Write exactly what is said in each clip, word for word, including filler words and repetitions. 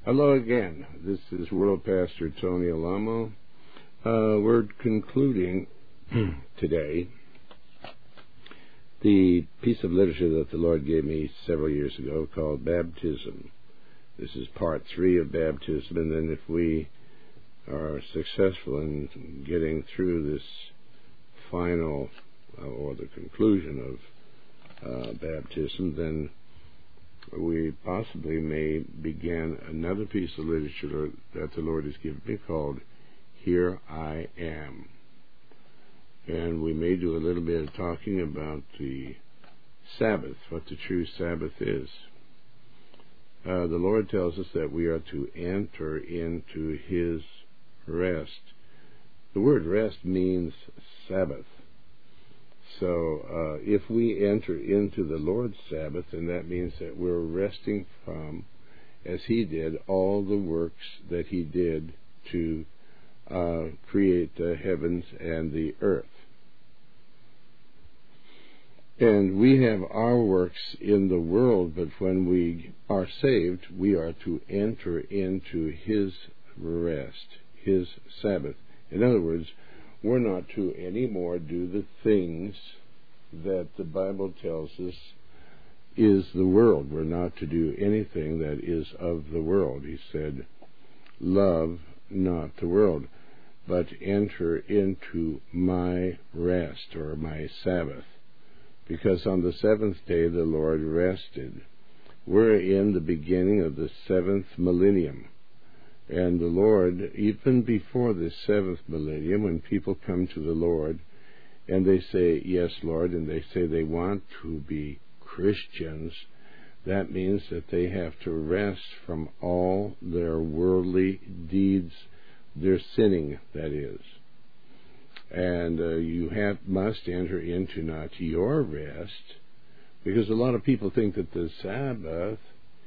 Hello again. This is World Pastor Tony Alamo. Uh, we're concluding today the piece of literature that the Lord gave me several years ago called Baptism. This is part three of baptism, and then if we are successful in getting through this final uh, or the conclusion of uh, baptism, then we possibly may begin another piece of literature that the Lord has given me called Here I Am. And we may do a little bit of talking about the Sabbath, what the true Sabbath is. Uh, the Lord tells us that we are to enter into His rest. The word rest means Sabbath. So uh, if we enter into the Lord's Sabbath, then that means that we're resting from, as He did, all the works that He did to uh, create the heavens and the earth. And we have our works in the world, but when we are saved, we are to enter into His rest, His Sabbath. In other words, we're not to anymore do the things that the Bible tells us is the world. We're not to do anything that is of the world. He said, love not the world, but enter into my rest, or my Sabbath. Because on the seventh day the Lord rested. We're in the beginning of the seventh millennium. And the Lord, even before the seventh millennium, when people come to the Lord and they say, yes, Lord, and they say they want to be Christians, that means that they have to rest from all their worldly deeds, their sinning, that is. And uh, you have must enter into not your rest, because a lot of people think that the Sabbath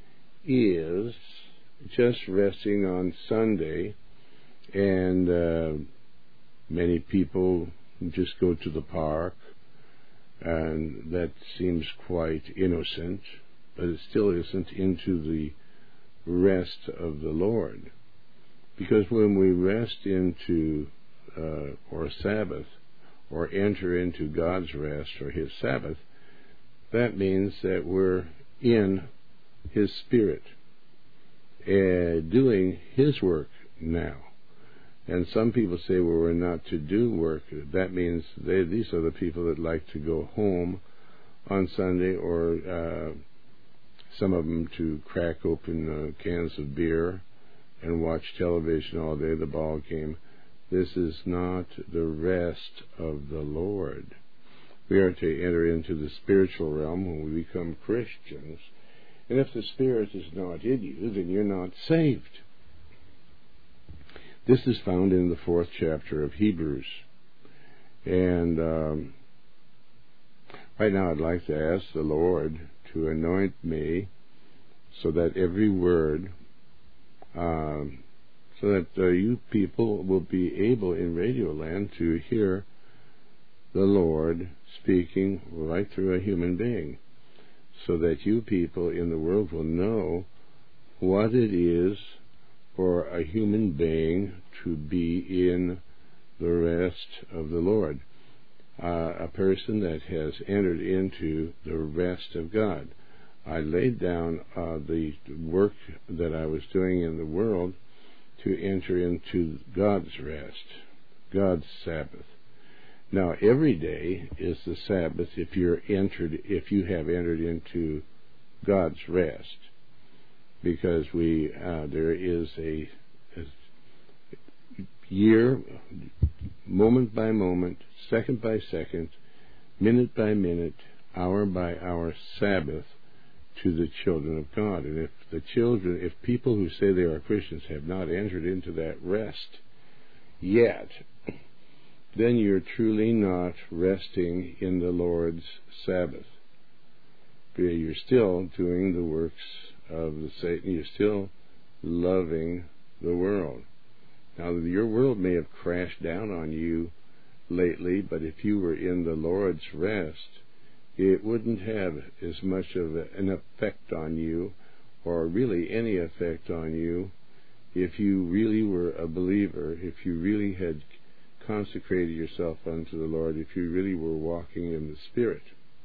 is just resting on Sunday, and uh, many people just go to the park, and that seems quite innocent, but it still isn't into the rest of the Lord. Because when we rest into uh, or Sabbath, or enter into God's rest, or His Sabbath, that means that we're in His Spirit, Uh, doing His work now. And some people say, well, we're not to do work. That means they, these are the people that like to go home on Sunday, or uh, some of them to crack open uh, cans of beer and watch television all day, the ball game. This is not the rest of the Lord. We are to enter into the spiritual realm when we become Christians. And if the Spirit is not in you, then you're not saved. This is found in the fourth chapter of Hebrews. And um, right now I'd like to ask the Lord to anoint me so that every word, um, so that uh, you people will be able in Radio Land to hear the Lord speaking right through a human being, so that you people in the world will know what it is for a human being to be in the rest of the Lord. Uh, a person that has entered into the rest of God. I laid down uh, the work that I was doing in the world to enter into God's rest, God's Sabbath. Now, every day is the Sabbath if you're entered, if you have entered into God's rest, because we uh, there is a, a year, moment by moment, second by second, minute by minute, hour by hour Sabbath to the children of God. And if the children, if people who say they are Christians have not entered into that rest yet, then you're truly not resting in the Lord's Sabbath. You're still doing the works of the Satan. You're still loving the world. Now, your world may have crashed down on you lately, but if you were in the Lord's rest, it wouldn't have as much of an effect on you or really any effect on you if you really were a believer, if you really had consecrated yourself unto the Lord, if you really were walking in the Spirit.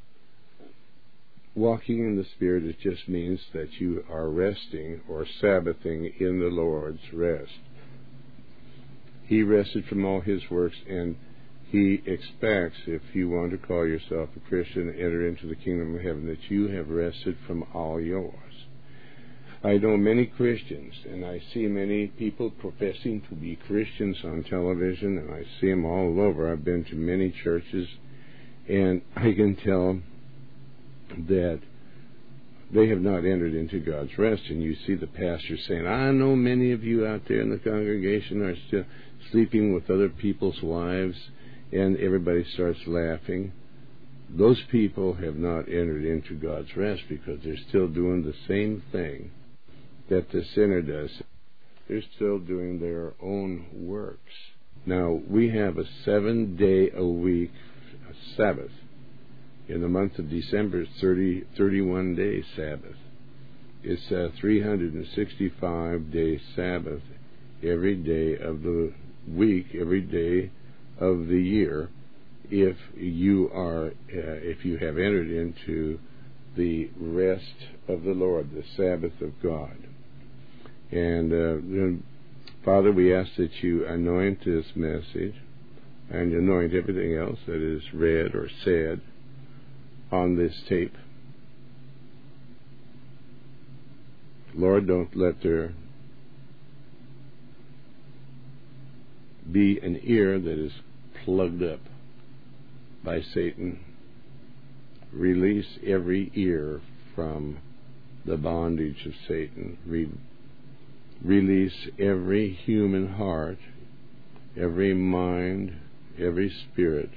Walking in the Spirit, it just means that you are resting or Sabbathing in the Lord's rest. He rested from all His works, and He expects, if you want to call yourself a Christian, enter into the kingdom of heaven, that you have rested from all yours. I know many Christians, and I see many people professing to be Christians on television, and I see them all over. I've been to many churches, and I can tell that they have not entered into God's rest. And you see the pastor saying, I know many of you out there in the congregation are still sleeping with other people's wives, and everybody starts laughing. Those people have not entered into God's rest because they're still doing the same thing that the sinner does. They're still doing their own works. Now, we have a seven-day-a-week Sabbath. In the month of December, it's thirty, thirty-one day Sabbath. It's a three hundred sixty-five day Sabbath every day of the week, every day of the year, if you are, uh, if you have entered into the rest of the Lord, the Sabbath of God. And uh, Father, we ask that you anoint this message and anoint everything else that is read or said on this tape. Lord, don't let there be an ear that is plugged up by Satan. Release every ear from the bondage of Satan. Re- release every human heart, every mind, every spirit.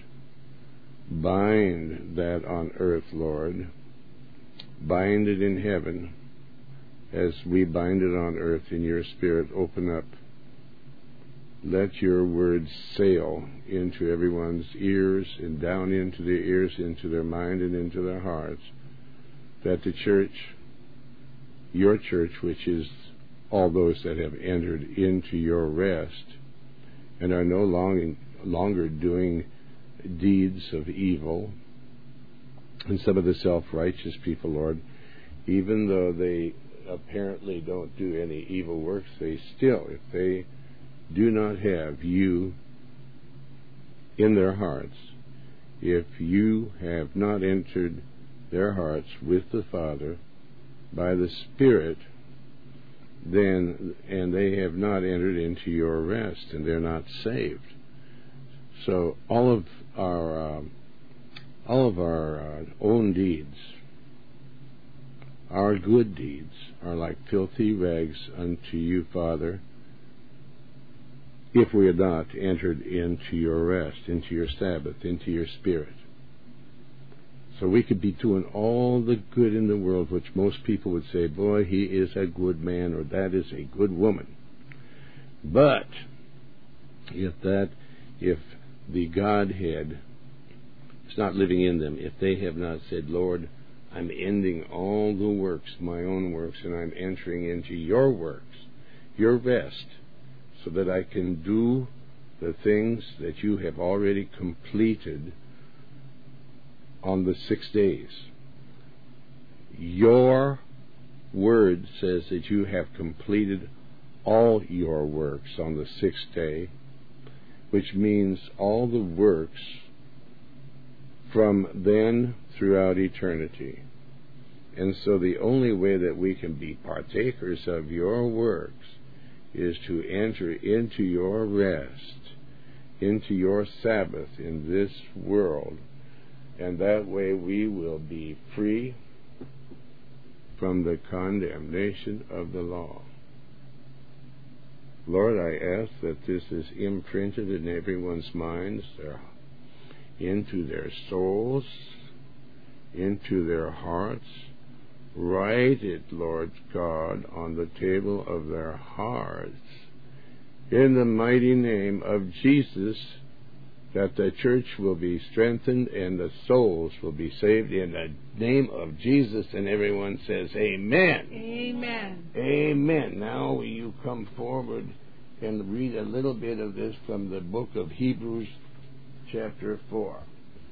Bind that on earth, Lord. Bind it in heaven as we bind it on earth in your Spirit. Open up. Let your words sail into everyone's ears and down into their ears, into their mind and into their hearts, that the church, your church, which is all those that have entered into your rest and are no long, longer doing deeds of evil, and some of the self-righteous people, Lord, even though they apparently don't do any evil works, they still, if they do not have you in their hearts, if you have not entered their hearts with the Father by the Spirit, then, and they have not entered into your rest, and they're not saved. So all of our uh, all of our uh, own deeds, our good deeds, are like filthy rags unto you, Father, if we had not entered into your rest, into your Sabbath, into your Spirit. So we could be doing all the good in the world, which most people would say, boy, he is a good man, or that is a good woman. But if that, if the Godhead is not living in them, if they have not said, Lord, I'm ending all the works, my own works, and I'm entering into your works, your rest, so that I can do the things that you have already completed on the six days. Your word says that you have completed all your works on the sixth day, which means all the works from then throughout eternity. And so the only way that we can be partakers of your works is to enter into your rest, into your Sabbath in this world, and that way we will be free from the condemnation of the law. Lord, I ask that this is imprinted in everyone's minds, their, into their souls, into their hearts. Write it, Lord God, on the table of their hearts. In the mighty name of Jesus, that the church will be strengthened and the souls will be saved in the name of Jesus. And everyone says, amen. Amen. Amen. Now will you come forward and read a little bit of this from the book of Hebrews, chapter four.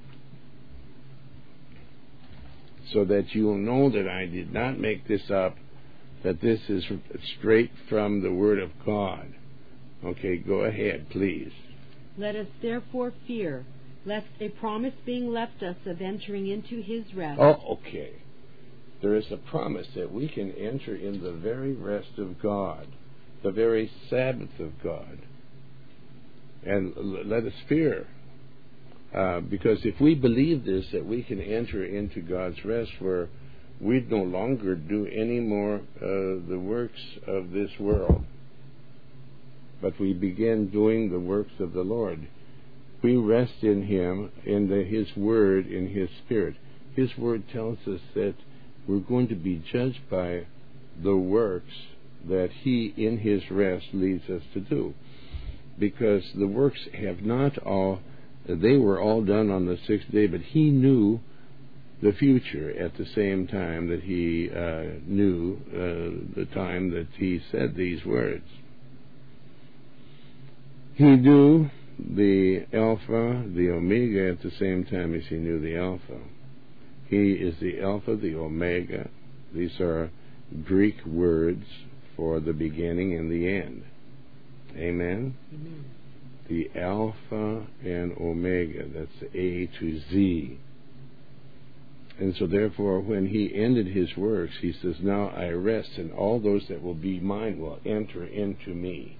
So that you'll know that I did not make this up, that this is straight from the Word of God. Okay, go ahead, please. Let us therefore fear, lest a promise being left us of entering into his rest. Oh, okay. There is a promise that we can enter in the very rest of God, the very Sabbath of God. And l- let us fear. Uh, because if we believe this, that we can enter into God's rest where we no longer do any more uh, the works of this world, but we begin doing the works of the Lord. We rest in Him, in the, His Word, in His Spirit. His Word tells us that we're going to be judged by the works that He, in His rest, leads us to do. Because the works have not all, they were all done on the sixth day, but He knew the future at the same time that He uh, knew uh, the time that He said these words. He knew the Alpha, the Omega at the same time as He knew the Alpha. He is the Alpha, the Omega. These are Greek words for the beginning and the end. Amen? Amen. The Alpha and Omega, that's A to Z. And so therefore, when He ended His works, He says, now I rest, and all those that will be mine will enter into me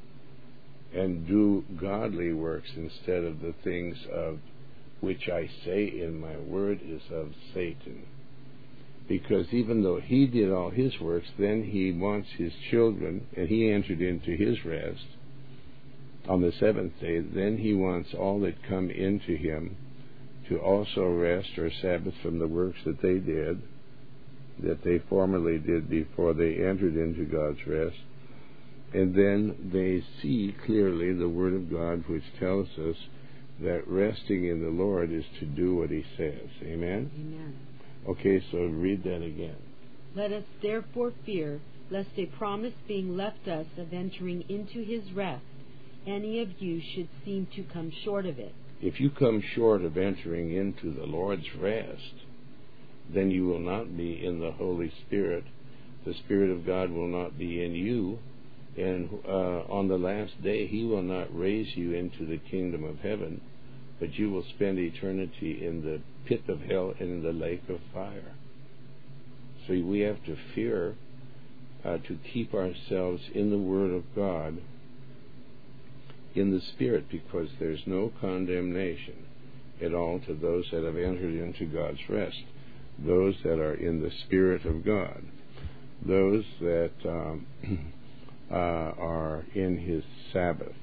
and do godly works instead of the things of which I say in my word is of Satan. Because even though He did all His works, then He wants His children, and He entered into His rest on the seventh day, then He wants all that come into Him to also rest or Sabbath from the works that they did, that they formerly did before they entered into God's rest. And then they see clearly the Word of God, which tells us that resting in the Lord is to do what He says. Amen? Amen. Okay, so read that again. Let us therefore fear, lest a promise being left us of entering into his rest, any of you should seem to come short of it. If you come short of entering into the Lord's rest, then you will not be in the Holy Spirit. The Spirit of God will not be in you. And uh, on the last day, He will not raise you into the kingdom of heaven, but you will spend eternity in the pit of hell and in the lake of fire. So we have to fear uh, to keep ourselves in the Word of God, in the Spirit, because there's no condemnation at all to those that have entered into God's rest, those that are in the Spirit of God, those that um, uh, are in His Sabbath,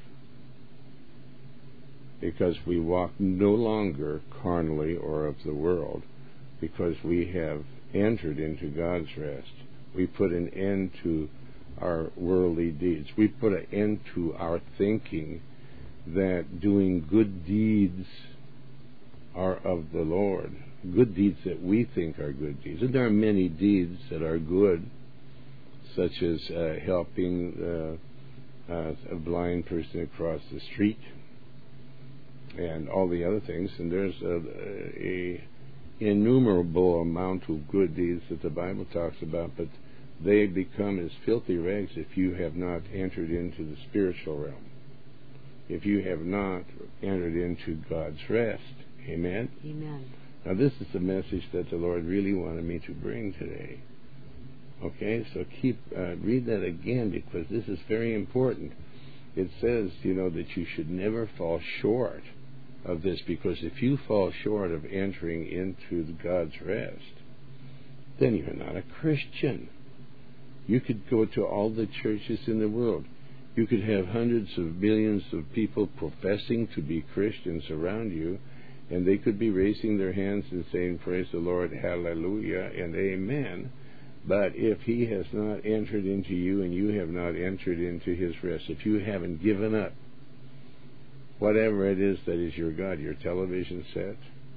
because we walk no longer carnally or of the world, because we have entered into God's rest. We put an end to our worldly deeds. We put an end to our thinking that doing good deeds are of the Lord. Good deeds that we think are good deeds. And there are many deeds that are good, such as uh, helping uh, uh, a blind person across the street and all the other things. And there's a, a innumerable amount of good deeds that the Bible talks about, but they become as filthy rags if you have not entered into the spiritual realm, if you have not entered into God's rest. Amen? Amen. Now this is the message that the Lord really wanted me to bring today. Okay, so keep uh, read that again, because this is very important. It says, you know, that you should never fall short of this, because if you fall short of entering into God's rest, then you're not a Christian. You could go to all the churches in the world. You could have hundreds of millions of people professing to be Christians around you, and they could be raising their hands and saying, praise the Lord, hallelujah, and amen. But if He has not entered into you and you have not entered into His rest, if you haven't given up whatever it is that is your God, your television set,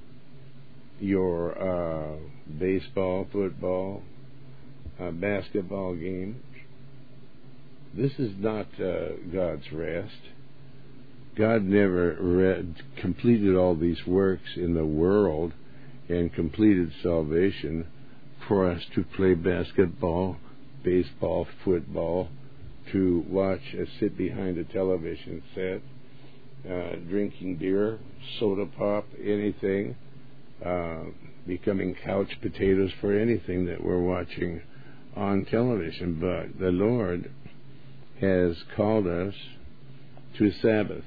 your uh, baseball, football, uh, basketball game. This is not uh, God's rest. God never read, completed all these works in the world and completed salvation for us to play basketball, baseball, football, to watch, uh, sit behind a television set, uh, drinking beer, soda pop, anything, uh, becoming couch potatoes for anything that we're watching on television. But the Lord has called us to Sabbath,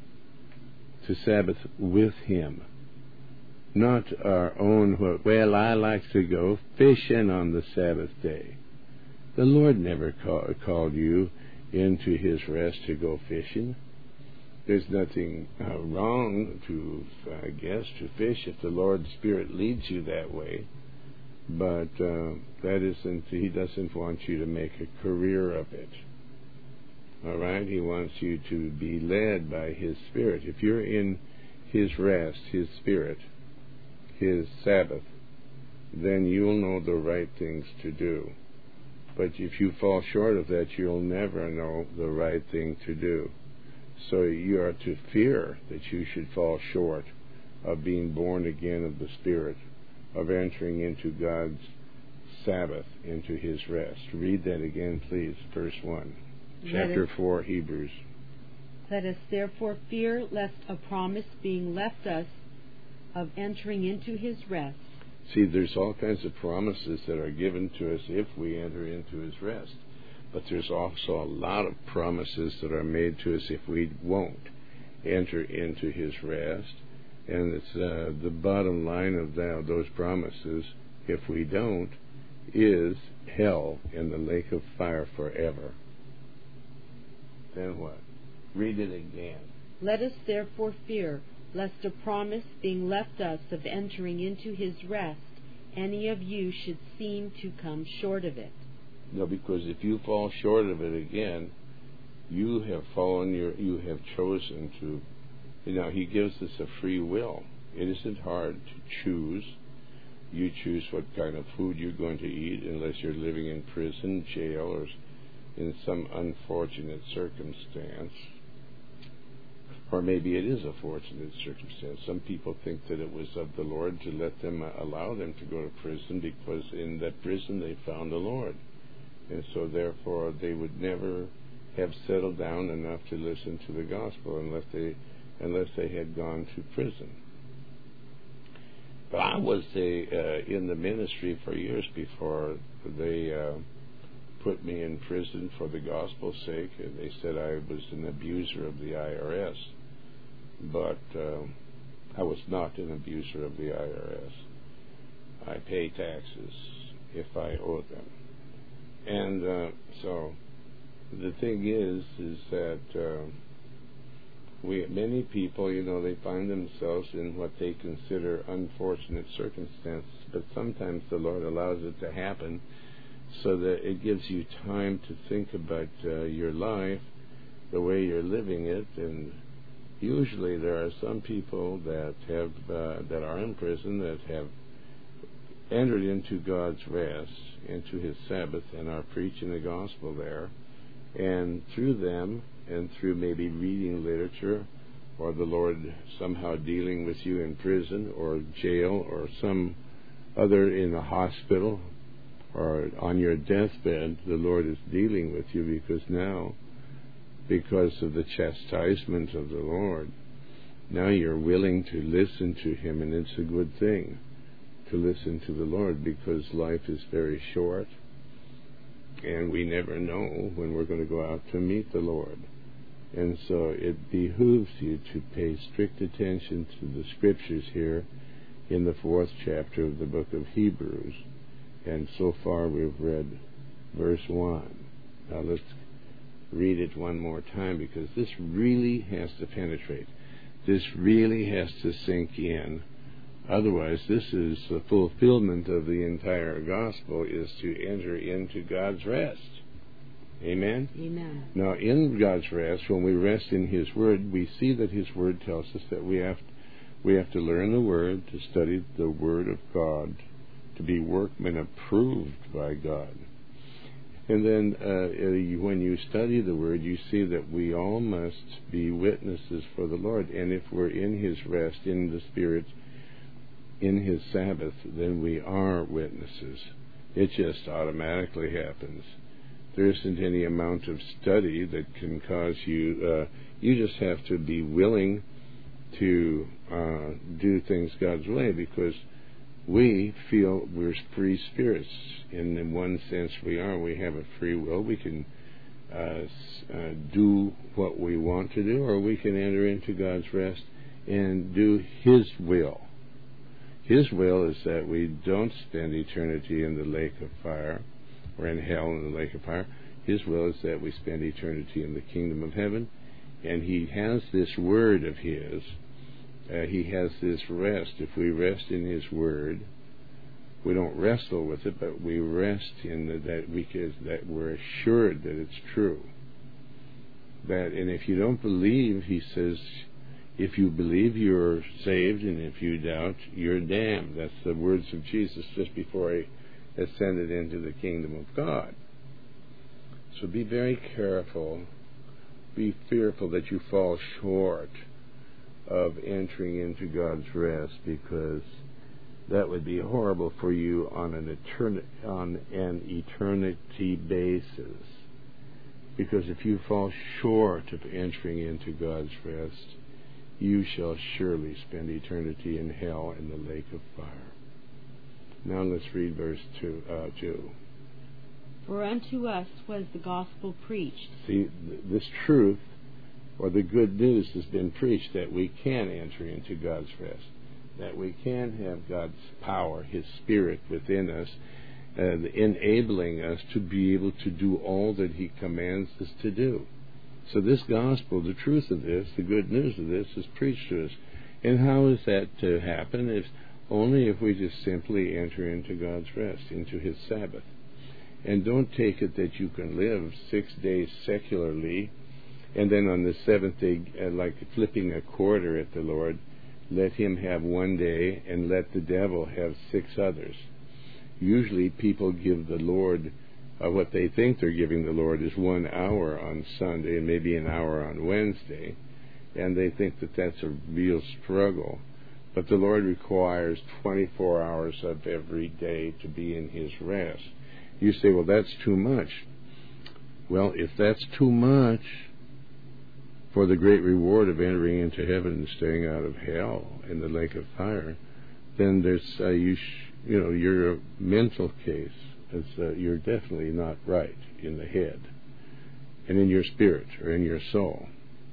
to Sabbath with Him. Not our own, well, I like to go fishing on the Sabbath day. The Lord never call, called you into His rest to go fishing. There's nothing uh, wrong to, I guess, to fish if the Lord's Spirit leads you that way. But uh, that isn't, He doesn't want you to make a career of it. All right? He wants you to be led by His Spirit. If you're in His rest, His Spirit, His Sabbath, then you'll know the right things to do. But if you fall short of that, you'll never know the right thing to do. So you are to fear that you should fall short of being born again of the Spirit, of entering into God's Sabbath, into His rest. Read that again, please, verse one. Chapter four, Hebrews. Let us therefore fear lest a promise being left us of entering into His rest. See, there's all kinds of promises that are given to us if we enter into His rest. But there's also a lot of promises that are made to us if we won't enter into His rest. And it's uh, the bottom line of that, those promises, if we don't, is hell in the lake of fire forever. Then what? Read it again. Let us therefore fear lest a promise being left us of entering into His rest, any of you should seem to come short of it. No, because if you fall short of it again, you have fallen, your, you have chosen to, you know, He gives us a free will. It isn't hard to choose. You choose what kind of food you're going to eat, unless you're living in prison, jail, or in some unfortunate circumstance. Or maybe it is a fortunate circumstance. Some people think that it was of the Lord to let them, uh, allow them to go to prison, because in that prison they found the Lord. And so therefore they would never have settled down enough to listen to the gospel unless they unless they had gone to prison. But I was a, uh, in the ministry for years before they uh, put me in prison for the gospel's sake, and they said I was an abuser of the I R S. But uh, I was not an abuser of the I R S. I pay taxes if I owe them. And uh, so the thing is, is that uh, we many people, you know, they find themselves in what they consider unfortunate circumstances, but sometimes the Lord allows it to happen so that it gives you time to think about uh, your life, the way you're living it. And usually there are some people that have uh, that are in prison that have entered into God's rest, into His Sabbath, and are preaching the gospel there. And through them, and through maybe reading literature, or the Lord somehow dealing with you in prison or jail or some other in a hospital or on your deathbed, the Lord is dealing with you, because now, because of the chastisement of the Lord, now you're willing to listen to Him, and it's a good thing to listen to the Lord, because life is very short, and we never know when we're going to go out to meet the Lord. And so it behooves you to pay strict attention to the Scriptures here in the fourth chapter of the book of Hebrews. And so far we've read verse one. Now let's read it one more time, because this really has to penetrate. This really has to sink in. Otherwise, this is the fulfillment of the entire gospel, is to enter into God's rest. Amen? Amen. Now, in God's rest, when we rest in His Word, we see that His Word tells us that we have, we have to learn the Word, to study the Word of God, to be workmen approved by God. And then uh, when you study the Word, you see that we all must be witnesses for the Lord. And if we're in His rest, in the Spirit, in His Sabbath, then we are witnesses. It just automatically happens. There isn't any amount of study that can cause you, uh, you just have to be willing to uh, do things God's way, because we feel we're free spirits. And in one sense we are. We have a free will. We can uh, uh, do what we want to do, or we can enter into God's rest and do His will. His will is that we don't spend eternity in the lake of fire, or in hell in the lake of fire. His will is that we spend eternity in the kingdom of heaven. And He has this Word of His. Uh, he has this rest. If we rest in His Word, we don't wrestle with it, but we rest in the, that we can, that we're assured that it's true. That, and if you don't believe, He says, if you believe, you're saved, and if you doubt, you're damned. That's the words of Jesus just before He ascended into the kingdom of God. So be very careful. Be fearful that you fall short of entering into God's rest, because that would be horrible for you on an eternity, on an eternity basis. Because if you fall short of entering into God's rest, you shall surely spend eternity in hell in the lake of fire. Now let's read verse two. Uh, two. For unto us was the gospel preached. See, th- this truth, or the good news, has been preached, that we can enter into God's rest, that we can have God's power, His Spirit within us, uh, enabling us to be able to do all that He commands us to do. So this gospel, the truth of this, the good news of this, is preached to us. And how is that to happen? If only if we just simply enter into God's rest, into His Sabbath. And don't take it that you can live six days secularly, and then on the seventh day, uh, like flipping a quarter at the Lord, let Him have one day and let the devil have six others. Usually people give the Lord, uh, what they think they're giving the Lord is one hour on Sunday and maybe an hour on Wednesday, and they think that that's a real struggle. But the Lord requires twenty-four hours of every day to be in His rest. You say, well, that's too much. Well, if that's too much for the great reward of entering into heaven and staying out of hell in the lake of fire, then there's uh, you sh- you know your mental case is uh, you're definitely not right in the head and in your spirit or in your soul.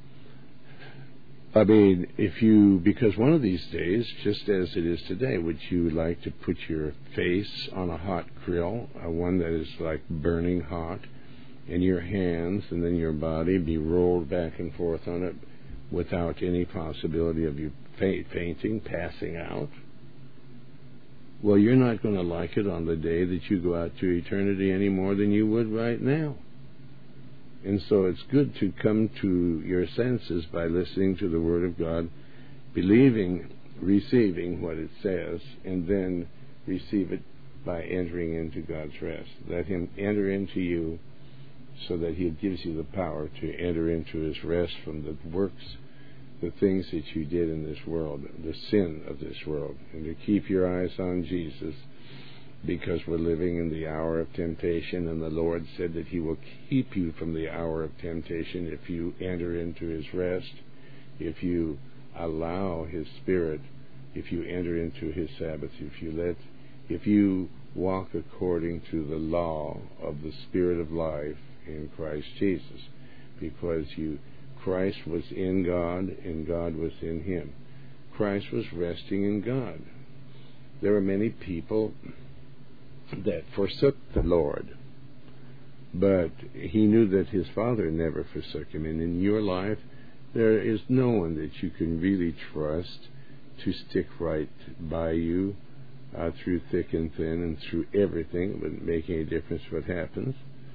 I mean, if you, because one of these days, just as it is today, would you like to put your face on a hot grill, uh, one that is like burning hot, and your hands and then your body be rolled back and forth on it without any possibility of you fainting, passing out? Well, you're not going to like it on the day that you go out to eternity any more than you would right now. And so it's good to come to your senses by listening to the Word of God, believing, receiving what it says, and then receive it by entering into God's rest. Let Him enter into you so that He gives you the power to enter into His rest from the works, the things that you did in this world, the sin of this world, and to keep your eyes on Jesus, because we're living in the hour of temptation, and the Lord said that He will keep you from the hour of temptation if you enter into His rest, if you allow His Spirit, if you enter into His Sabbath, if you let, if you walk according to the law of the Spirit of life in Christ Jesus, because you, Christ was in God and God was in Him. Christ was resting in God. There are many people that forsook the Lord, but he knew that his Father never forsook him. And in your life, there is no one that you can really trust to stick right by you uh, through thick and thin and through everything. It wouldn't make any difference what happens.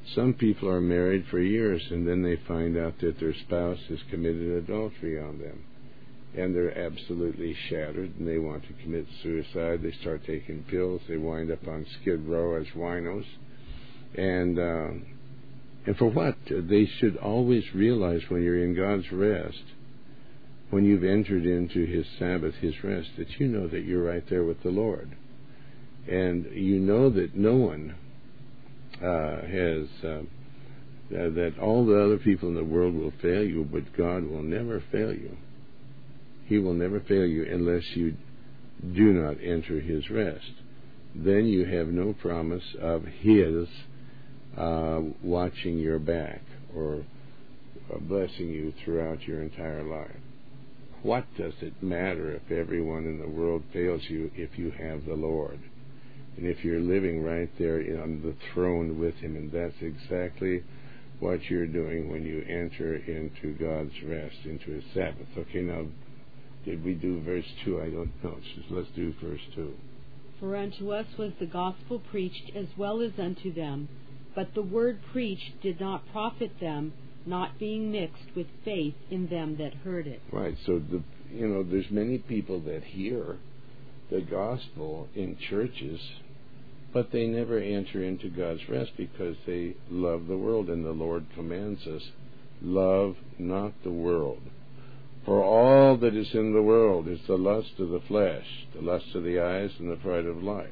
Some people are married for years and then they find out that their spouse has committed adultery on them. And they're absolutely shattered and they want to commit suicide. They start taking pills. They wind up on Skid Row as winos. And, uh, and for what? They should always realize when you're in God's rest, when you've entered into His Sabbath, His rest, that you know that you're right there with the Lord. And you know that no one uh, has, uh, that all the other people in the world will fail you, but God will never fail you. He will never fail you unless you do not enter His rest. Then you have no promise of His uh, watching your back or uh, blessing you throughout your entire life. What does it matter if everyone in the world fails you if you have the Lord? And if you're living right there on the throne with Him, and that's exactly what you're doing when you enter into God's rest, into His Sabbath. Okay, now, did we do verse two? I don't know. Just let's do verse two. For unto us was the gospel preached as well as unto them, but the word preached did not profit them, not being mixed with faith in them that heard it. Right, so, the, you know, there's many people that hear the gospel in churches, but they never enter into God's rest because they love the world, and the Lord commands us, love not the world. For all that is in the world is the lust of the flesh, the lust of the eyes, and the pride of life.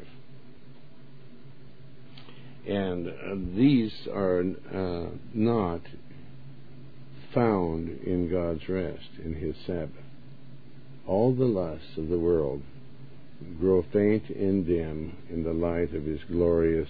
And uh, these are uh, not found in God's rest, in His Sabbath. All the lusts of the world grow faint and dim in the light of His glorious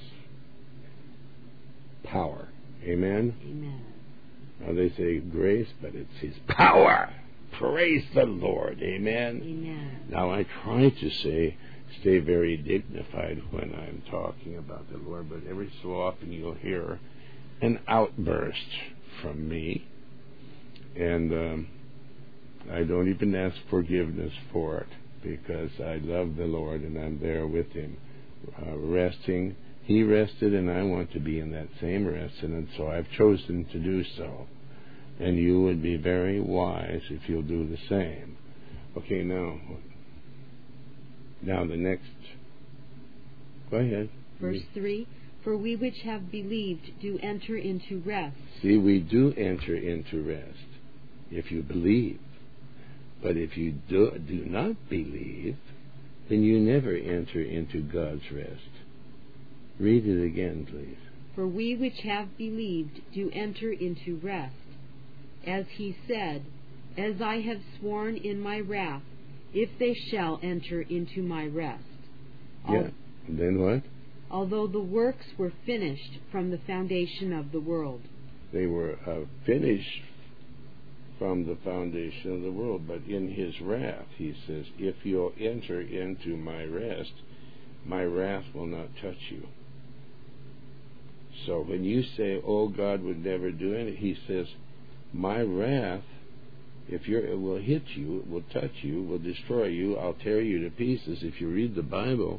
power. Amen? Amen. Now they say grace, but it's His power. Praise the Lord. Amen? Amen. Now I try to say, stay very dignified when I'm talking about the Lord, but every so often you'll hear an outburst from me, and um, I don't even ask forgiveness for it, because I love the Lord and I'm there with Him, uh, resting. He rested, and I want to be in that same rest, and so I've chosen to do so. And you would be very wise if you'll do the same. Okay, now, now the next. Go ahead. Verse three, for we which have believed do enter into rest. See, we do enter into rest if you believe. But if you do, do not believe, then you never enter into God's rest. Read it again, please. For we which have believed do enter into rest. As He said, as I have sworn in my wrath, if they shall enter into my rest. Yeah, and then what? Although the works were finished from the foundation of the world. They were uh, finished from the foundation of the world, but in His wrath, He says, if you'll enter into my rest, my wrath will not touch you. So when you say, oh, God would never do anything, He says, my wrath, if you're, it will hit you, it will touch you, will destroy you, I'll tear you to pieces if you read the Bible,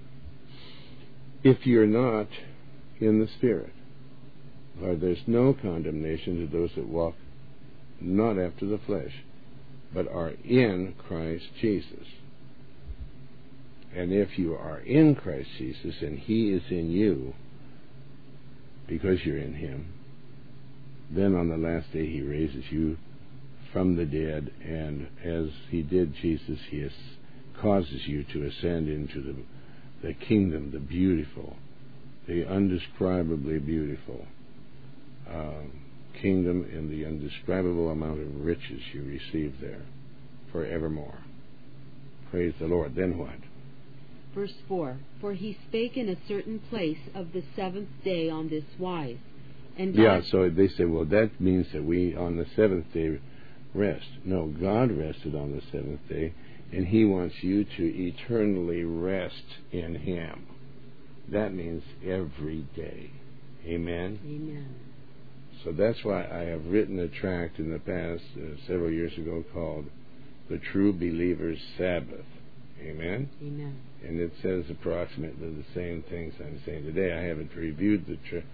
if you're not in the Spirit. For there's no condemnation to those that walk not after the flesh, but are in Christ Jesus. And if you are in Christ Jesus and He is in you, because you're in Him, then on the last day He raises you from the dead, and as He did Jesus, He is, causes you to ascend into the, the kingdom, the beautiful, the undescribably beautiful um, kingdom, and the indescribable amount of riches you receive there forevermore. Praise the Lord. Then what? Verse four, for He spake in a certain place of the seventh day on this wise. And God yeah, so they say, well, that means that we on the seventh day rest. No, God rested on the seventh day, and He wants you to eternally rest in Him. That means every day. Amen? Amen. So that's why I have written a tract in the past, uh, several years ago, called The True Believer's Sabbath. Amen? Amen. And it says approximately the same things I'm saying today. I haven't reviewed the tra-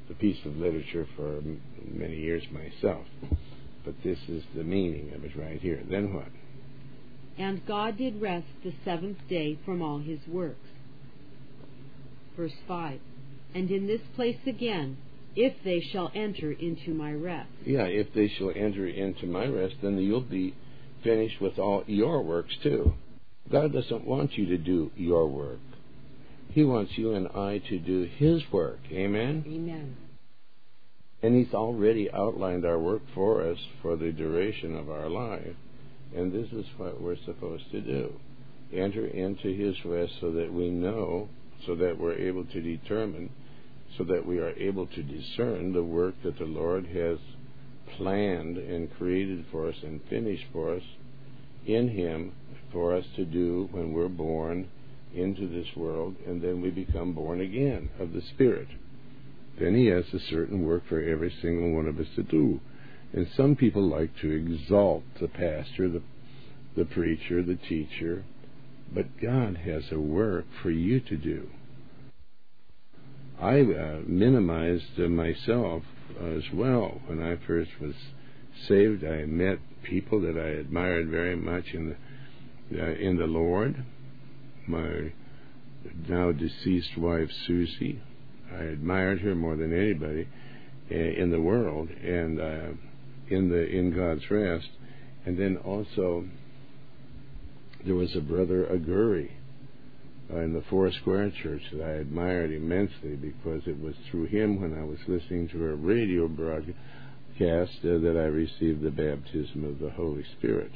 a piece of literature for m- many years myself. But this is the meaning of it right here. Then what? And God did rest the seventh day from all his works. Verse five. And in this place again, if they shall enter into my rest. Yeah, if they shall enter into my rest, then you'll be finished with all your works too. God doesn't want you to do your work. He wants you and I to do his work. Amen? Amen. And he's already outlined our work for us for the duration of our life. And this is what we're supposed to do. Enter into his rest so that we know, so that we're able to determine, so that we are able to discern the work that the Lord has planned and created for us and finished for us in him for us to do when we're born into this world, and then we become born again of the Spirit. Then he has a certain work for every single one of us to do. And some people like to exalt the pastor, the, the preacher, the teacher, but God has a work for you to do. I uh, minimized uh, myself as well. When I first was saved, I met people that I admired very much in the, uh, in the Lord. My now deceased wife, Susie, I admired her more than anybody uh, in the world, and uh, in the in God's rest. And then also there was a brother Aguri uh, in the Foursquare Church that I admired immensely, because it was through him, when I was listening to a radio broadcast, uh, that I received the baptism of the Holy Spirit.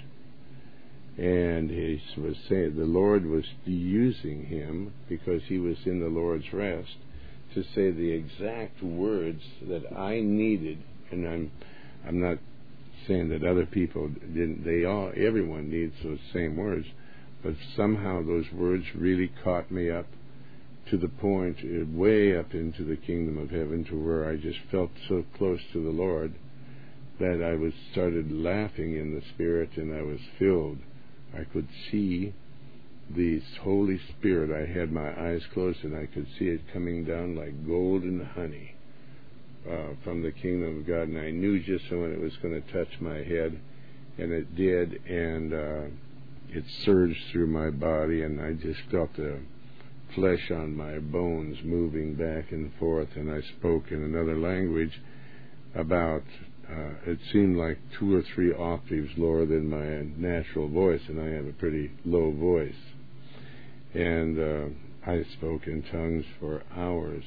And he was saying the Lord was using him, because he was in the Lord's rest, to say the exact words that I needed. And I'm I'm not saying that other people didn't. They all, everyone needs those same words, but somehow those words really caught me up to the point, uh, way up into the kingdom of heaven, to where I just felt so close to the Lord that I was started laughing in the Spirit, and I was filled. I could see the Holy Spirit. I had my eyes closed, and I could see it coming down like golden honey uh, from the kingdom of God. And I knew just when it was going to touch my head, and it did, and uh, it surged through my body, and I just felt the flesh on my bones moving back and forth, and I spoke in another language about Uh, it seemed like two or three octaves lower than my natural voice, and I have a pretty low voice. And uh, I spoke in tongues for hours.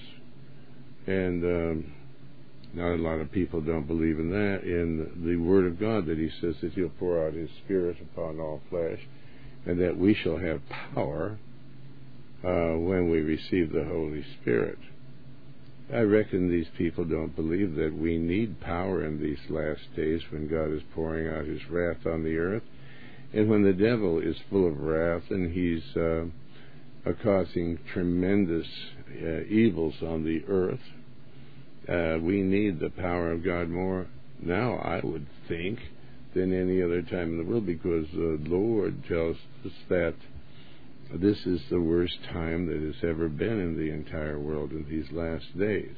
And um, now a lot of people don't believe in that, in the Word of God, that he says that he'll pour out his Spirit upon all flesh, and that we shall have power uh, when we receive the Holy Spirit. I reckon these people don't believe that we need power in these last days, when God is pouring out his wrath on the earth, and when the devil is full of wrath, and he's uh, uh, causing tremendous uh, evils on the earth. Uh, we need the power of God more now, I would think, than any other time in the world, because the Lord tells us that this is the worst time that has ever been in the entire world in these last days.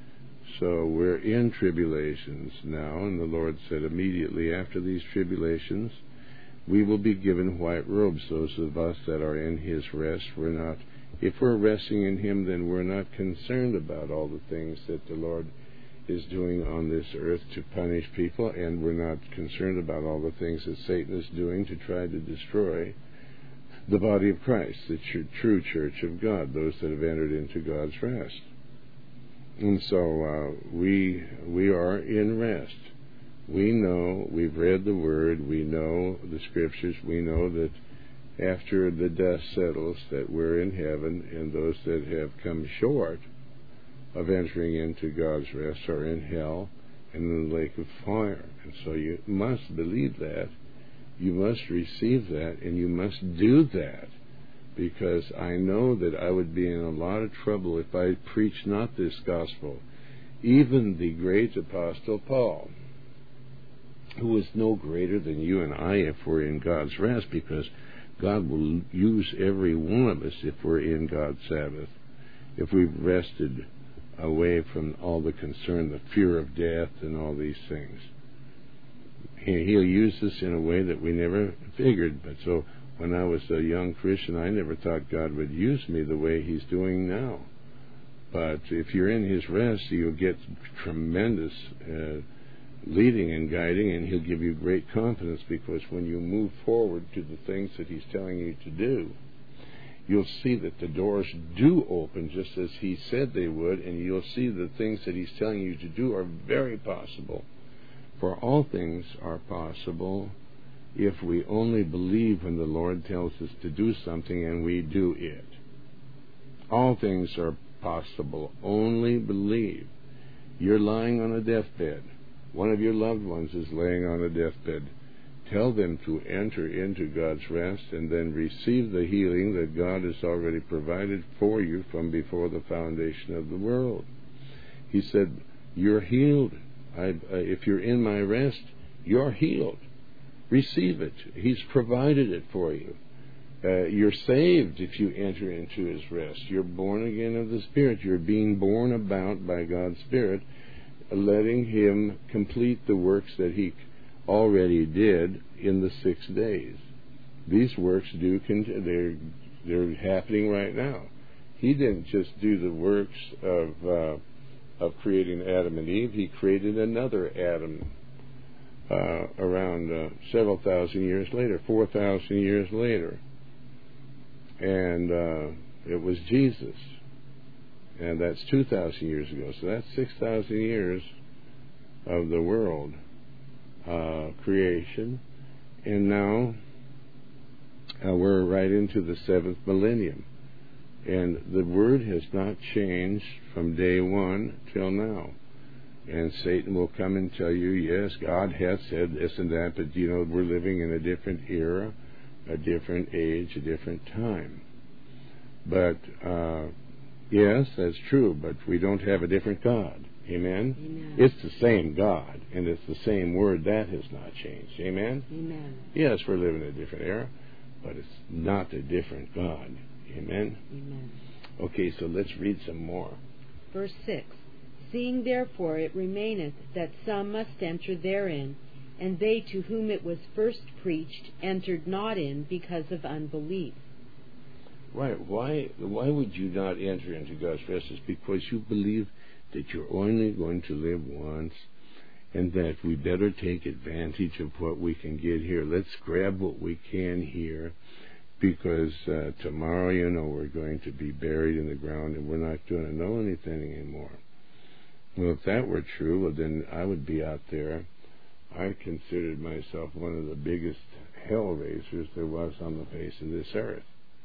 So we're in tribulations now, and the Lord said immediately after these tribulations, we will be given white robes. Those of us that are in his rest, we're not, if we're resting in him, then we're not concerned about all the things that the Lord is doing on this earth to punish people, and we're not concerned about all the things that Satan is doing to try to destroy the body of Christ, the tr- true church of God, those that have entered into God's rest. And so uh, we we are in rest. We know, we've read the Word, we know the Scriptures, we know that after the dust settles that we're in heaven, and those that have come short of entering into God's rest are in hell and in the lake of fire. And so you must believe that. You must receive that, and you must do that, because I know that I would be in a lot of trouble if I preached not this gospel. Even the great Apostle Paul, who was no greater than you and I if we're in God's rest, because God will use every one of us if we're in God's Sabbath, if we've rested away from all the concern, the fear of death and all these things. He, he'll use us in a way that we never figured. But so when I was a young Christian, I never thought God would use me the way He's doing now. But if you're in His rest, you'll get tremendous uh, leading and guiding, and He'll give you great confidence, because when you move forward to the things that He's telling you to do, you'll see that the doors do open just as He said they would, and you'll see the things that He's telling you to do are very possible. For all things are possible if we only believe when the Lord tells us to do something and we do it. All things are possible. Only believe. You're lying on a deathbed. One of your loved ones is laying on a deathbed. Tell them to enter into God's rest and then receive the healing that God has already provided for you from before the foundation of the world. He said, you're healed. I, uh, if you're in my rest, you're healed. Receive it. He's provided it for you. Uh, you're saved if you enter into His rest. You're born again of the Spirit. You're being born about by God's Spirit, letting Him complete the works that He already did in the six days. These works do cont- they're they're happening right now. He didn't just do the works of uh, of creating Adam and Eve. He created another Adam uh, around uh, several thousand years later, four thousand years later. And uh, it was Jesus. And that's two thousand years ago. So that's six thousand years of the world uh, creation. And now uh, we're right into the seventh millennium. And the Word has not changed from day one till now. And Satan will come and tell you, yes, God has said this and that, but, you know, we're living in a different era, a different age, a different time. But, uh, yes, that's true, but we don't have a different God. Amen? Amen. It's the same God, and it's the same Word. That has not changed. Amen? Amen. Yes, we're living in a different era, but it's not a different God. Amen? Amen. Okay, so let's read some more. Verse six. Seeing therefore it remaineth that some must enter therein, and they to whom it was first preached entered not in because of unbelief. Right. Why why would you not enter into God's rest? It's because you believe that you're only going to live once, and that we better take advantage of what we can get here. Let's grab what we can here, because uh, tomorrow, you know, we're going to be buried in the ground, and we're not going to know anything anymore. Well, if that were true, well, then I would be out there. I considered myself one of the biggest hell raisers there was on the face of this earth.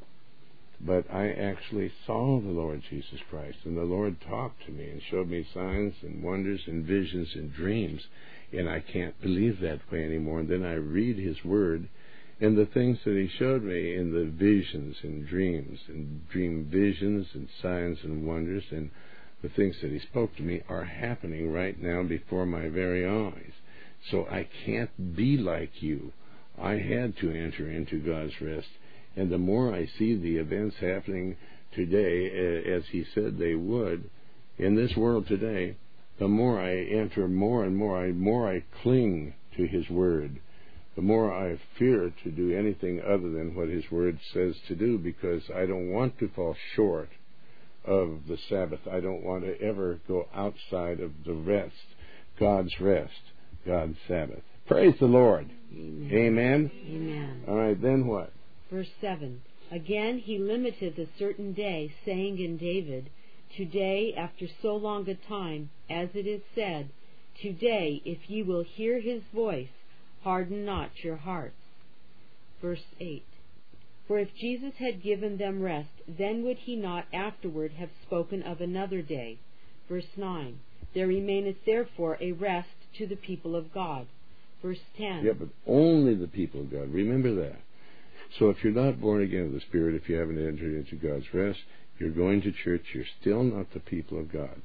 But I actually saw the Lord Jesus Christ, and the Lord talked to me and showed me signs and wonders and visions and dreams, and I can't believe that way anymore. And then I read His Word, and the things that He showed me in the visions and dreams and dream visions and signs and wonders and the things that He spoke to me are happening right now before my very eyes. So I can't be like you. I had to enter into God's rest. And the more I see the events happening today, as He said they would, in this world today, the more I enter more and more, I more I cling to His Word, the more I fear to do anything other than what His Word says to do, because I don't want to fall short of the Sabbath. I don't want to ever go outside of the rest, God's rest, God's Sabbath. Praise the Lord. Amen. Amen. Amen. All right, then what? Verse seven. Again He limiteth a certain day, saying in David, Today, after so long a time, as it is said, Today, if ye will hear His voice, harden not your hearts. Verse eight. For if Jesus had given them rest, then would He not afterward have spoken of another day. Verse nine. There remaineth therefore a rest to the people of God. Verse ten. Yeah, but only the people of God. Remember that. So if you're not born again of the Spirit, if you haven't entered into God's rest, you're going to church, you're still not the people of God.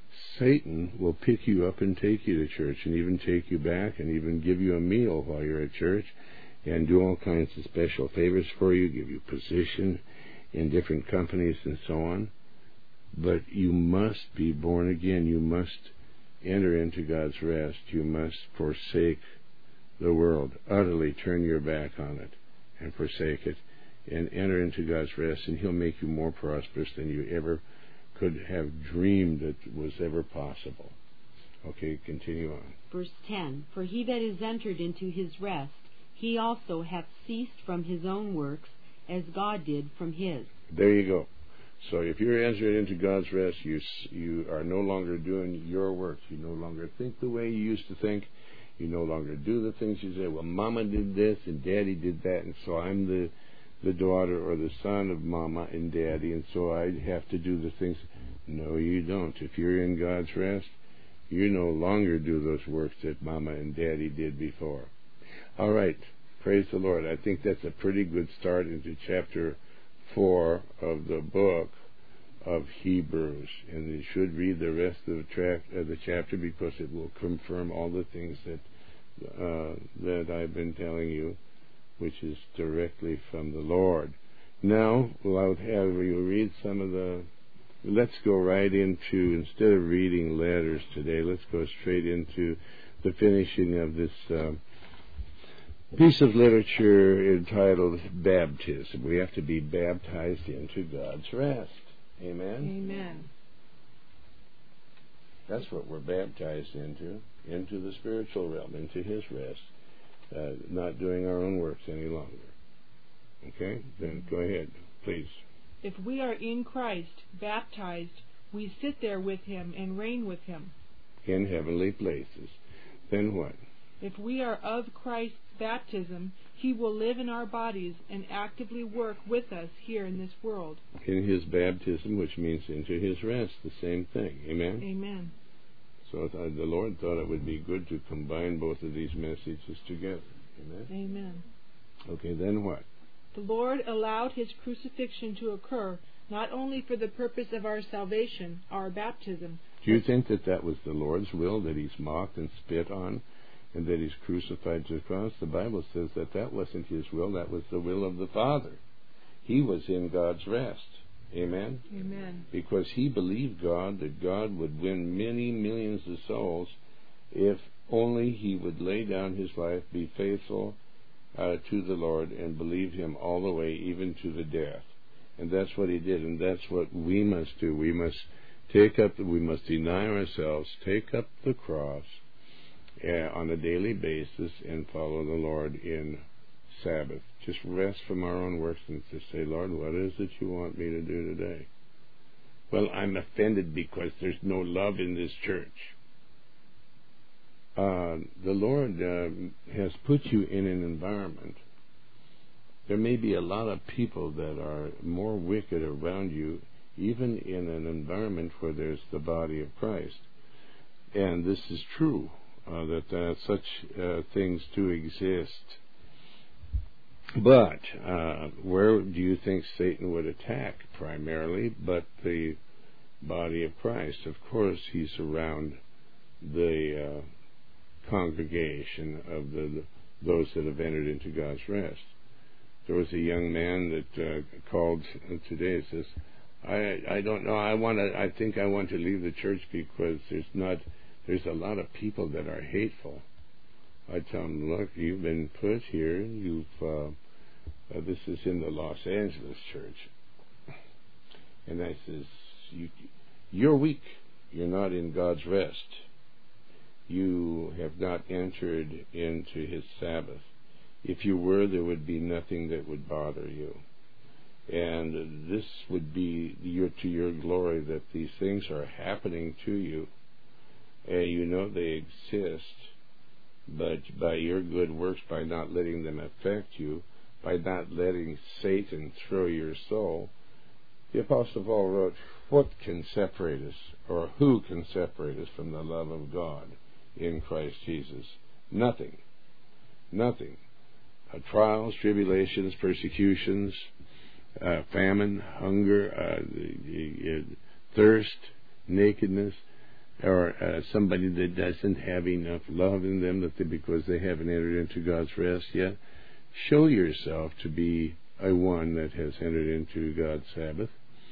Satan will pick you up and take you to church, and even take you back, and even give you a meal while you're at church, and do all kinds of special favors for you, give you position in different companies and so on. But you must be born again. You must enter into God's rest. You must forsake the world, utterly turn your back on it and forsake it, and enter into God's rest, and He'll make you more prosperous than you ever could have dreamed that was ever possible. Okay, continue on. Verse ten, For he that is entered into his rest, he also hath ceased from his own works, as God did from his. There you go. So if you're entered into God's rest, you you are no longer doing your works. You no longer think the way you used to think. You no longer do the things you say. Well, Mama did this and Daddy did that, and so I'm the the daughter or the son of Mama and Daddy, and so I have to do the things. No, you don't. If you're in God's rest, you no longer do those works that Mama and Daddy did before. All right. Praise the Lord. I think that's a pretty good start into chapter four of the book of Hebrews. And you should read the rest of the, tra- of the chapter, because it will confirm all the things that uh, that I've been telling you, which is directly from the Lord. Now, well, I would have you read some of the... Let's go right into, instead of reading letters today, let's go straight into the finishing of this uh, piece of literature entitled Baptism. We have to be baptized into God's rest. Amen? Amen. That's what we're baptized into, into the spiritual realm, into His rest, uh, not doing our own works any longer. Okay? Then go ahead, please. If we are in Christ, baptized, we sit there with Him and reign with Him. In heavenly places. Then what? If we are of Christ's baptism, He will live in our bodies and actively work with us here in this world. In His baptism, which means into His rest, the same thing. Amen? Amen. So th- the Lord thought it would be good to combine both of these messages together. Amen? Amen. Okay, then what? The Lord allowed His crucifixion to occur not only for the purpose of our salvation, our baptism. Do you think that that was the Lord's will, that He's mocked and spit on, and that He's crucified to the cross? The Bible says that that wasn't His will, that was the will of the Father. He was in God's rest. Amen? Amen. Because He believed God, that God would win many millions of souls if only He would lay down His life, be faithful uh, to the Lord, and believe Him all the way, even to the death. And that's what He did, and that's what we must do. We must take up, we must deny ourselves, take up the cross uh, on a daily basis, and follow the Lord in Sabbath. Just rest from our own works and just say, Lord, what is it you want me to do today? Well, I'm offended because there's no love in this church. Uh, the Lord uh, has put you in an environment. There may be a lot of people that are more wicked around you, even in an environment where there's the body of Christ. And this is true, uh, that uh, such uh, things do exist. But uh, where do you think Satan would attack primarily? But the body of Christ. Of course, he's around the uh, congregation of the those that have entered into God's rest. There was a young man that uh, called today and says, I I don't know, I want to I think I want to leave the church because there's not there's a lot of people that are hateful. I tell him, look, you've been put here, you've uh, uh, this is in the Los Angeles church. And I says, you, you're weak. You're not in God's rest. You have not entered into His Sabbath. If you were, there would be nothing that would bother you. And this would be your, to your glory that these things are happening to you. And you know they exist. But by your good works, by not letting them affect you, by not letting Satan throw your soul, the Apostle Paul wrote, what can separate us, or who can separate us from the love of God in Christ Jesus? Nothing. Nothing. Uh, trials, tribulations, persecutions, uh, famine, hunger, uh, the, the, uh, thirst, nakedness, or uh, somebody that doesn't have enough love in them that they, because they haven't entered into God's rest yet. Show yourself to be a one that has entered into God's Sabbath,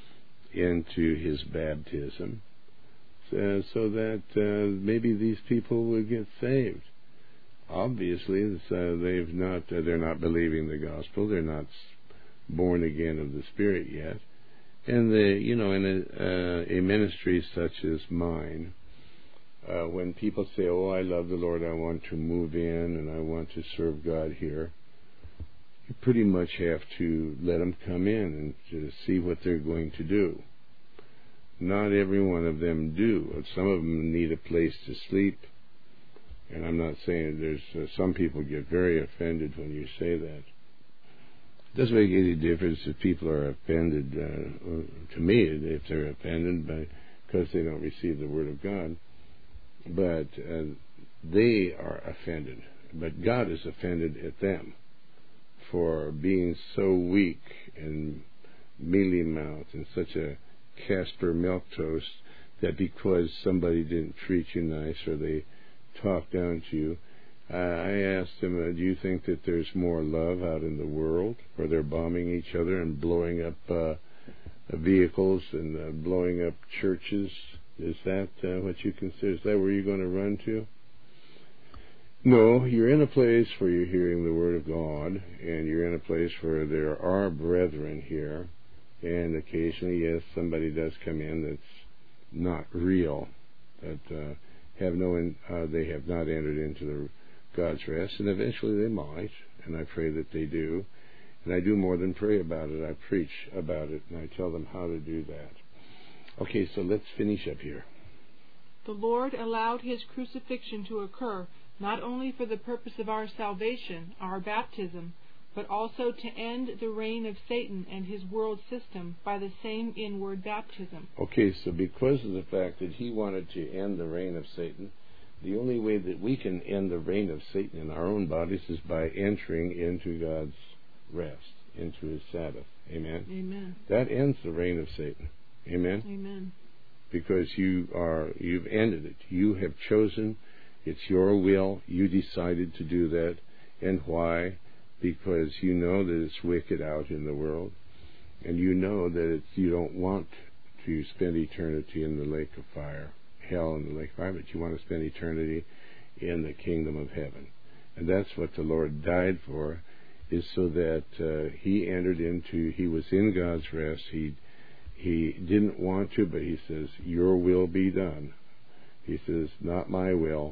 into his baptism, uh, so that uh, maybe these people would get saved. Obviously, it's, uh, they've not, uh, they're not believing the gospel. They're not born again of the Spirit yet. And the, you know, in a, uh, a ministry such as mine, uh, when people say, "Oh, I love the Lord, I want to move in and I want to serve God here," you pretty much have to let them come in and to see what they're going to do. Not every one of them do. Some of them need a place to sleep. And I'm not saying there's uh, some people get very offended when you say that. It doesn't make any difference if people are offended. Uh, to me, if they're offended by, because they don't receive the Word of God. But uh, they are offended. But God is offended at them for being so weak and mealy-mouthed and such a Casper milquetoast that because somebody didn't treat you nice or they talk down to you. Uh, I asked him, uh, do you think that there's more love out in the world where they're bombing each other and blowing up uh, vehicles and uh, blowing up churches? Is that uh, what you consider? Is that where you're going to run to? No, you're in a place where you're hearing the Word of God, and you're in a place where there are brethren here, and occasionally, yes, somebody does come in that's not real, that uh, have no, in, uh, they have not entered into the God's rest, and eventually they might, and I pray that they do. And I do more than pray about it. I preach about it, and I tell them how to do that. Okay, so let's finish up here. The Lord allowed his crucifixion to occur not only for the purpose of our salvation, our baptism, but also to end the reign of Satan and his world system by the same inward baptism. Okay, so because of the fact that he wanted to end the reign of Satan, the only way that we can end the reign of Satan in our own bodies is by entering into God's rest, into his Sabbath. Amen? Amen. That ends the reign of Satan. Amen? Amen. Because you are, you've ended it. You have chosen, it's your will, you decided to do that. And why? Because you know that it's wicked out in the world, and you know that it's, you don't want to spend eternity in the lake of fire, hell in the lake of fire, but you want to spend eternity in the kingdom of heaven. And that's what the Lord died for, is so that uh, he entered into, he was in God's rest. He he didn't want to, but he says, your will be done. He says, not my will.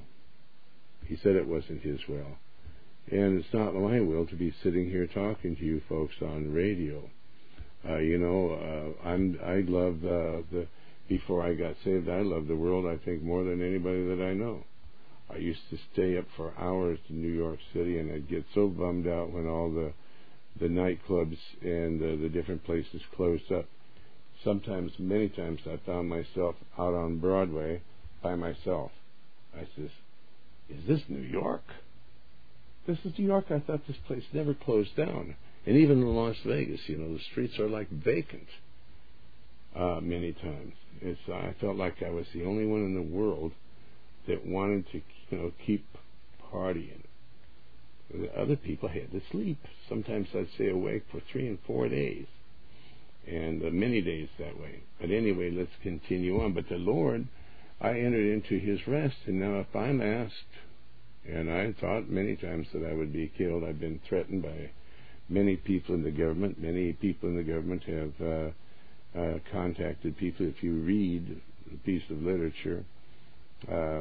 He said it wasn't his will. And it's not my will to be sitting here talking to you folks on radio. Uh, you know, uh, I'm, I love uh, the, before I got saved, I loved the world, I think, more than anybody that I know. I used to stay up for hours in New York City, and I'd get so bummed out when all the, the nightclubs and uh, the different places closed up. Sometimes, many times, I found myself out on Broadway by myself. I says, is this New York? This is New York. I thought this place never closed down. And even in Las Vegas, you know, the streets are like vacant uh, many times. It's, I felt like I was the only one in the world that wanted to, you know, keep partying. The other people had to sleep. Sometimes I'd stay awake for three and four days, and uh, many days that way. But anyway, let's continue on. But the Lord, I entered into his rest, and now if I'm asked, and I thought many times that I would be killed. I've been threatened by many people in the government. Many people in the government have uh, uh, contacted people. If you read a piece of literature uh,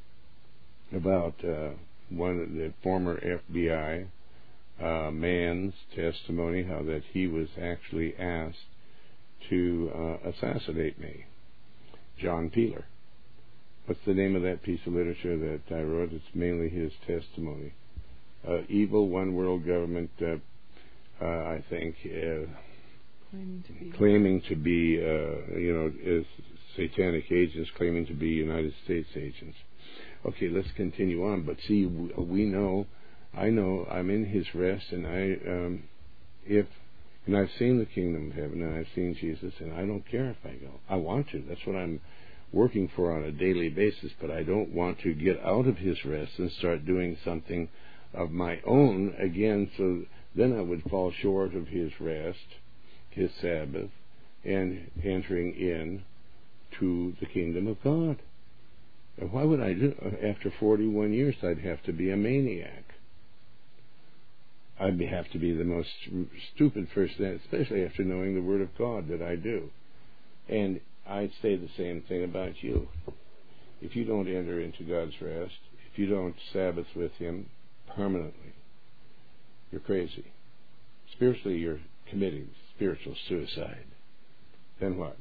about uh, one of the former F B I uh, man's testimony, how that he was actually asked to uh, assassinate me, John Peeler. What's the name of that piece of literature that I wrote? It's mainly his testimony. Uh, evil one world government, uh, uh, I think, uh, Claiming to be, claiming to be uh, you know, is satanic agents, claiming to be United States agents. Okay, let's continue on. But see, we know, I know, I'm in his rest, and I, um, if, and I've seen the kingdom of heaven, and I've seen Jesus, and I don't care if I go. I want to. That's what I'm working for on a daily basis, but I don't want to get out of his rest and start doing something of my own again, so then I would fall short of his rest, his Sabbath, and entering in to the kingdom of God. And why would I do after forty-one years? I'd have to be a maniac. I'd have to be the most stupid person, especially after knowing the Word of God that I do. And I'd say the same thing about you. If you don't enter into God's rest, if you don't Sabbath with Him permanently, you're crazy. Spiritually, you're committing spiritual suicide. Then what?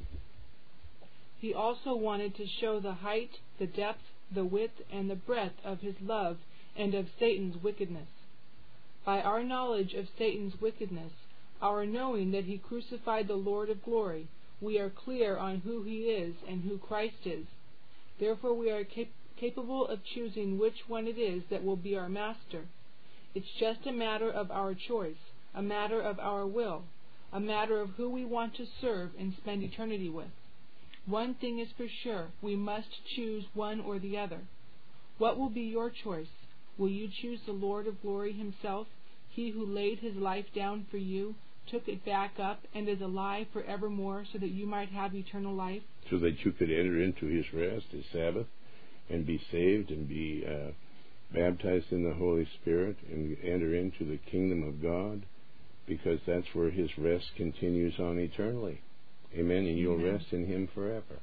He also wanted to show the height, the depth, the width, and the breadth of His love and of Satan's wickedness. By our knowledge of Satan's wickedness, our knowing that he crucified the Lord of glory, we are clear on who he is and who Christ is. Therefore we are cap- capable of choosing which one it is that will be our master. It's just a matter of our choice, a matter of our will, a matter of who we want to serve and spend eternity with. One thing is for sure, we must choose one or the other. What will be your choice? Will you choose the Lord of glory Himself, He who laid His life down for you, took it back up, and is alive forevermore so that you might have eternal life? So that you could enter into His rest, His Sabbath, and be saved and be uh, baptized in the Holy Spirit and enter into the kingdom of God, because that's where His rest continues on eternally. Amen. And you'll Amen. rest in Him forever.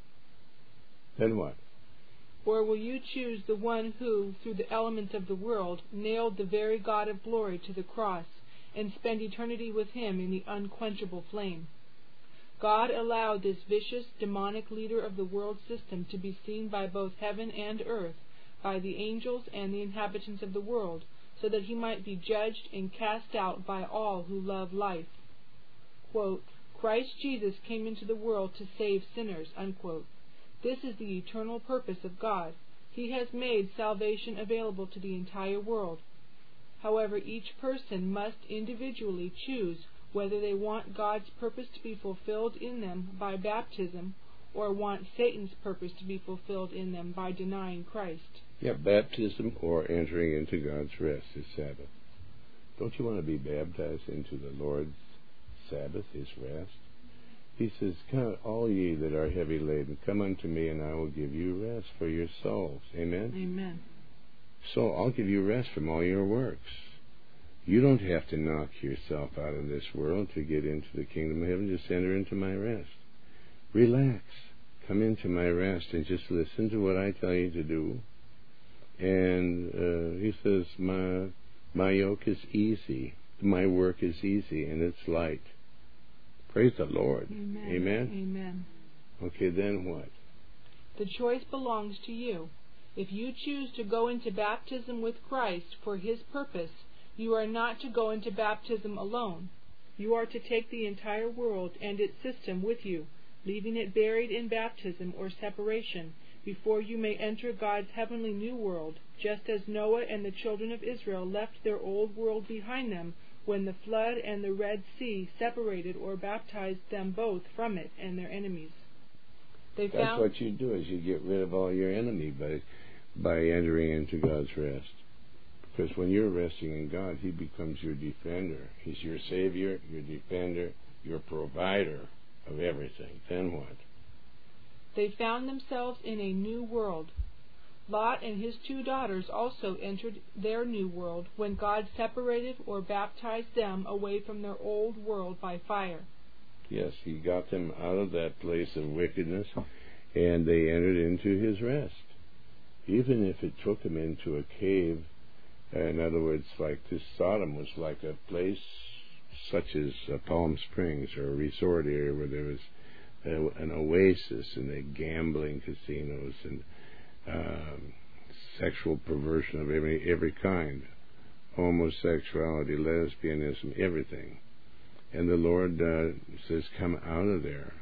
Then what? Or will you choose the one who, through the elements of the world, nailed the very God of glory to the cross, and spend eternity with Him in the unquenchable flame? God allowed this vicious, demonic leader of the world system to be seen by both heaven and earth, by the angels and the inhabitants of the world, so that He might be judged and cast out by all who love life. Quote, Christ Jesus came into the world to save sinners, unquote. This is the eternal purpose of God. He has made salvation available to the entire world. However, each person must individually choose whether they want God's purpose to be fulfilled in them by baptism or want Satan's purpose to be fulfilled in them by denying Christ. Yeah, baptism or entering into God's rest, His Sabbath. Don't you want to be baptized into the Lord's Sabbath, His rest? He says, come, all ye that are heavy laden, come unto me, and I will give you rest for your souls. Amen? Amen. So I'll give you rest from all your works. You don't have to knock yourself out of this world to get into the kingdom of heaven. Just enter into my rest. Relax. Come into my rest and just listen to what I tell you to do. And uh, he says, my, my yoke is easy. My work is easy, and it's light. Praise the Lord. Amen. Amen? Amen. Okay, then what? The choice belongs to you. If you choose to go into baptism with Christ for His purpose, you are not to go into baptism alone. You are to take the entire world and its system with you, leaving it buried in baptism or separation, before you may enter God's heavenly new world, just as Noah and the children of Israel left their old world behind them when the flood and the Red Sea separated or baptized them both from it and their enemies. They That's found what you do, is you get rid of all your enemy by by entering into God's rest. Because when you're resting in God, He becomes your defender. He's your Savior, your defender, your provider of everything. Then what? They found themselves in a new world. Lot and his two daughters also entered their new world when God separated or baptized them away from their old world by fire. Yes, He got them out of that place of wickedness, and they entered into His rest. Even if it took them into a cave, in other words, like this Sodom was like a place such as uh, Palm Springs, or a resort area where there was uh, an oasis, and the gambling casinos, and um, sexual perversion of every every kind, homosexuality, lesbianism, everything. And the Lord uh, says, come out of there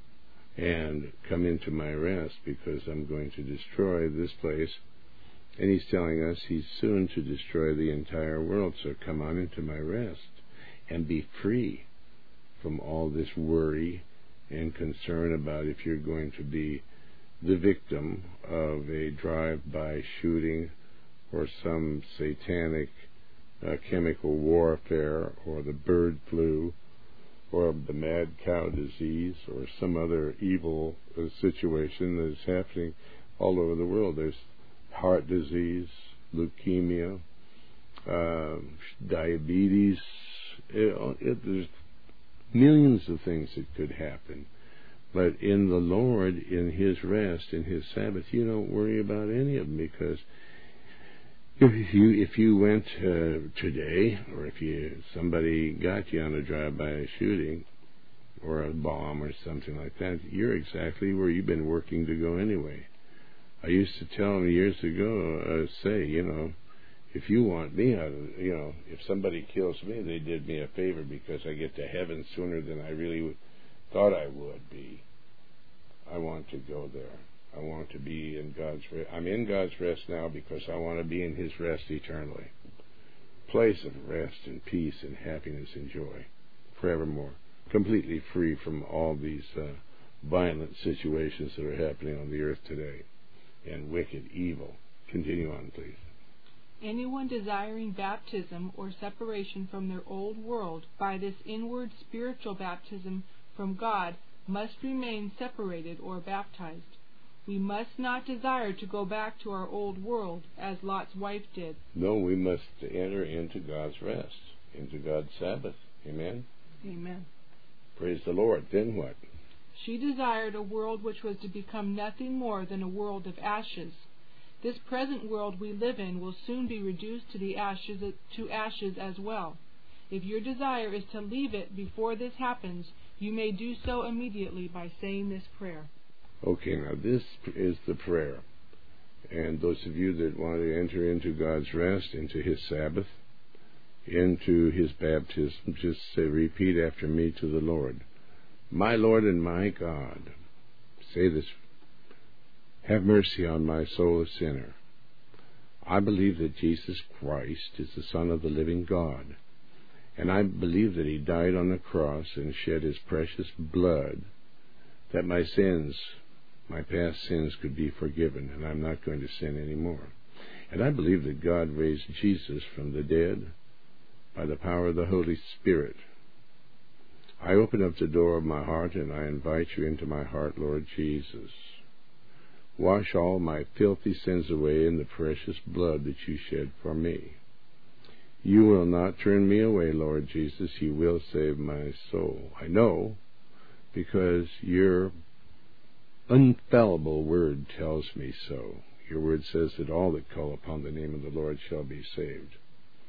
and come into my rest, because I'm going to destroy this place. And He's telling us He's soon to destroy the entire world, so come on into my rest and be free from all this worry and concern about if you're going to be the victim of a drive-by shooting or some satanic uh, chemical warfare or the bird flu or the mad cow disease, or some other evil uh, situation that is happening all over the world. There's heart disease, leukemia, uh, diabetes. It, it, there's millions of things that could happen. But in the Lord, in His rest, in His Sabbath, you don't worry about any of them, because if you if you went uh, today, or if you somebody got you on a drive-by shooting, or a bomb or something like that, you're exactly where you've been working to go anyway. I used to tell them years ago, uh, say, you know, if you want me out of, you know, if somebody kills me, they did me a favor, because I get to heaven sooner than I really thought I would be. I want to go there. I want to be in God's rest. I'm in God's rest now because I want to be in His rest eternally. Place of rest and peace and happiness and joy forevermore. Completely free from all these uh, violent situations that are happening on the earth today. And wicked, evil. Continue on, please. Anyone desiring baptism or separation from their old world by this inward spiritual baptism from God must remain separated or baptized. We must not desire to go back to our old world as Lot's wife did. No, we must enter into God's rest, into God's Sabbath. Amen? Amen. Praise the Lord. Then what? She desired a world which was to become nothing more than a world of ashes. This present world we live in will soon be reduced to the ashes to ashes as well. If your desire is to leave it before this happens, you may do so immediately by saying this prayer. Okay, now this is the prayer. And those of you that want to enter into God's rest, into His Sabbath, into His baptism, just say, repeat after me to the Lord. My Lord and my God, say this, have mercy on my soul, a sinner. I believe that Jesus Christ is the Son of the living God, and I believe that He died on the cross and shed His precious blood, that my sins, my past sins, could be forgiven, and I'm not going to sin anymore. And I believe that God raised Jesus from the dead by the power of the Holy Spirit. I open up the door of my heart and I invite you into my heart, Lord Jesus. Wash all my filthy sins away in the precious blood that you shed for me. You will not turn me away, Lord Jesus. You will save my soul. I know, because your infallible word tells me so. Your word says that all that call upon the name of the Lord shall be saved.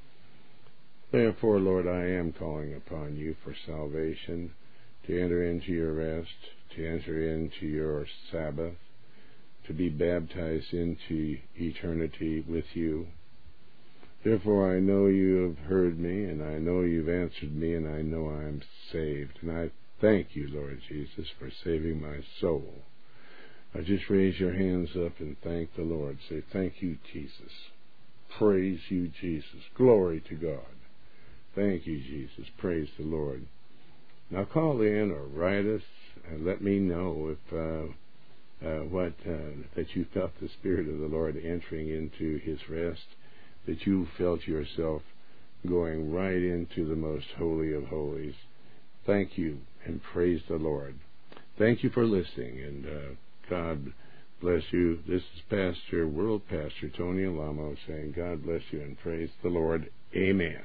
Therefore, Lord, I am calling upon you for salvation, to enter into your rest, to enter into your Sabbath, to be baptized into eternity with you. Therefore, I know you have heard me, and I know you've answered me, and I know I am saved. And I thank you, Lord Jesus, for saving my soul. Now just raise your hands up and thank the Lord. Say, thank you, Jesus. Praise you, Jesus. Glory to God. Thank you, Jesus. Praise the Lord. Now call in or write us and let me know if uh, uh, what uh, that you felt the Spirit of the Lord entering into His rest, that you felt yourself going right into the most holy of holies. Thank you and praise the Lord. Thank you for listening, and uh, God bless you. This is Pastor, World Pastor Tony Alamo saying God bless you and praise the Lord. Amen.